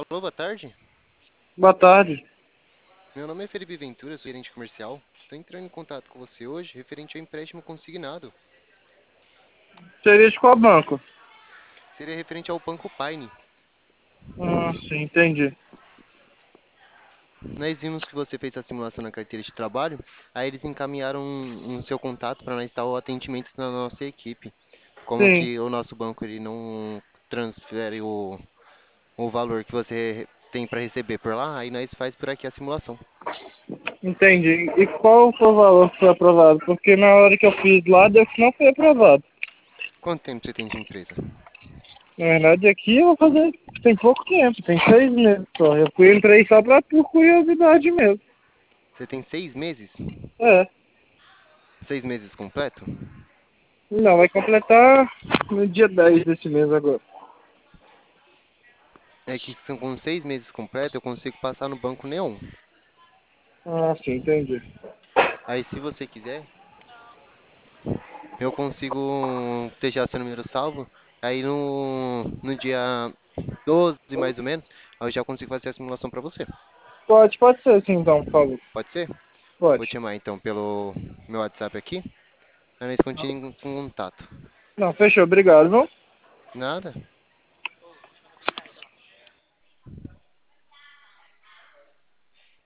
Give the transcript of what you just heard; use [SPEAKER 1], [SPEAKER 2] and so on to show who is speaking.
[SPEAKER 1] Alô, boa tarde.
[SPEAKER 2] Boa tarde.
[SPEAKER 1] Meu nome é Felipe Ventura, sou gerente comercial. Estou entrando em contato com você hoje referente ao empréstimo consignado.
[SPEAKER 2] Seria de qual banco?
[SPEAKER 1] Seria referente ao Banco Pine.
[SPEAKER 2] Sim, entendi.
[SPEAKER 1] Nós vimos que você fez a simulação na carteira de trabalho, aí eles encaminharam um seu contato para nós dar o atendimento na nossa equipe. Como
[SPEAKER 2] Sim,
[SPEAKER 1] que o nosso banco ele não transfere o valor que você tem para receber por lá, aí nós faz por aqui a simulação.
[SPEAKER 2] entendi. E qual foi o valor que foi aprovado? Porque na hora que eu fiz lá, deu que não foi aprovado.
[SPEAKER 1] Quanto tempo você tem de empresa?
[SPEAKER 2] Na verdade, aqui eu vou fazer. Tem pouco tempo, tem 6 meses só. Entrei só por curiosidade mesmo.
[SPEAKER 1] Você tem 6 meses?
[SPEAKER 2] É.
[SPEAKER 1] 6 meses completo?
[SPEAKER 2] Não, vai completar no dia 10 desse mês agora.
[SPEAKER 1] É que são com 6 meses completos, eu consigo passar no Banco Neon.
[SPEAKER 2] Sim, entendi.
[SPEAKER 1] Aí, se você quiser, eu consigo deixar seu número salvo. Aí, no dia 12, mais ou menos, eu já consigo fazer a simulação para você.
[SPEAKER 2] Pode ser sim, então, por favor.
[SPEAKER 1] Pode ser? Vou te
[SPEAKER 2] Pode.
[SPEAKER 1] chamar, então, pelo meu WhatsApp aqui. Aí, nós continuamos com contato.
[SPEAKER 2] Não, fechou. Obrigado, viu?
[SPEAKER 1] Nada?